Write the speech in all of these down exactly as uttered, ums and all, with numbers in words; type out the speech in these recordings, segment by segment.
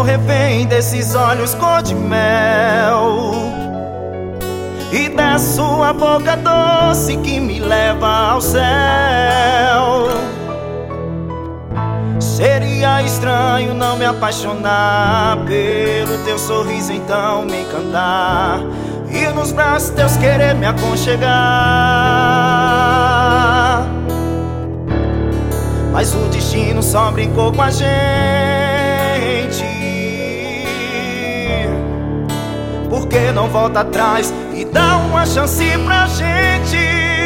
refém desses olhos cor de mel e da sua boca doce que me leva ao céu. Seria estranho não me apaixonar pelo teu sorriso, então me encantar e nos braços teus querer me aconchegar. Mas o destino só brincou com a gente, por que não volta atrás e dá uma chance pra gente?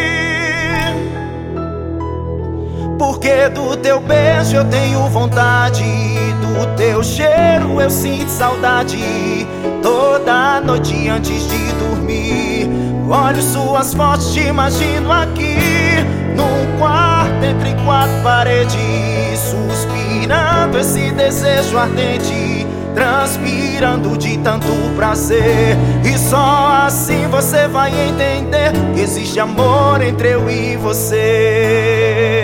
Porque do teu beijo eu tenho vontade, do teu cheiro eu sinto saudade. Toda noite antes de dormir, olho suas fotos, te imagino aqui num quarto entre quatro paredes, suspirando esse desejo ardente, transpirando de tanto prazer. E só assim você vai entender que existe amor entre eu e você.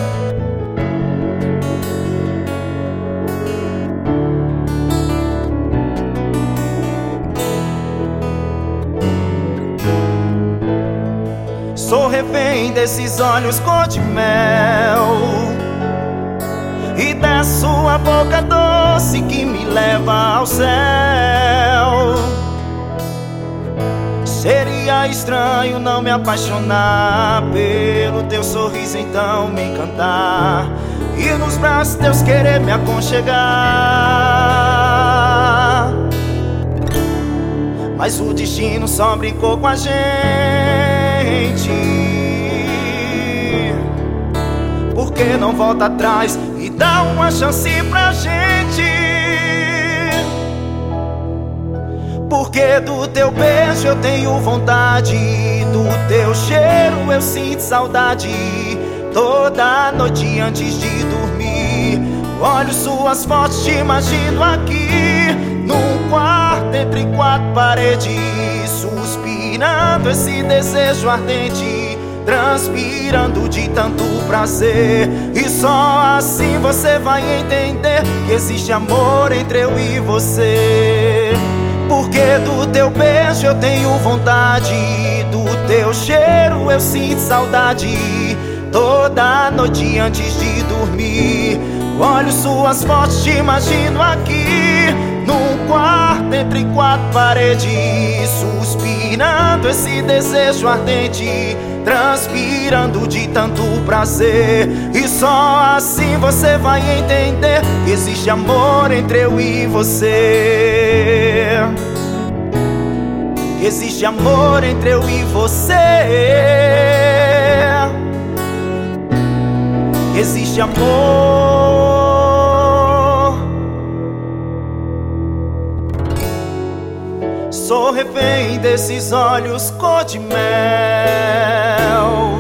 Sou refém desses olhos cor de mel e da sua boca doce que me leva ao céu. Seria estranho não me apaixonar pelo teu sorriso, então me encantar e nos braços teus querer me aconchegar. Mas o destino só brincou com a gente, por que não volta atrás e dá uma chance pra gente? Porque do teu beijo eu tenho vontade, do teu cheiro eu sinto saudade. Toda noite antes de dormir, olho suas fotos, te imagino aqui num quarto entre quatro paredes, suspirando esse desejo ardente, transpirando de tanto prazer. E só assim você vai entender que existe amor entre eu e você. Porque do teu beijo eu tenho vontade, do teu cheiro eu sinto saudade. Toda noite antes de dormir, olho suas fotos, te imagino aqui num quarto entre quatro paredes, suspirando esse desejo ardente, transpirando de tanto prazer. E só assim você vai entender que existe amor entre eu e você. Que existe amor entre eu e você. Que existe amor. Sou refém desses olhos cor de mel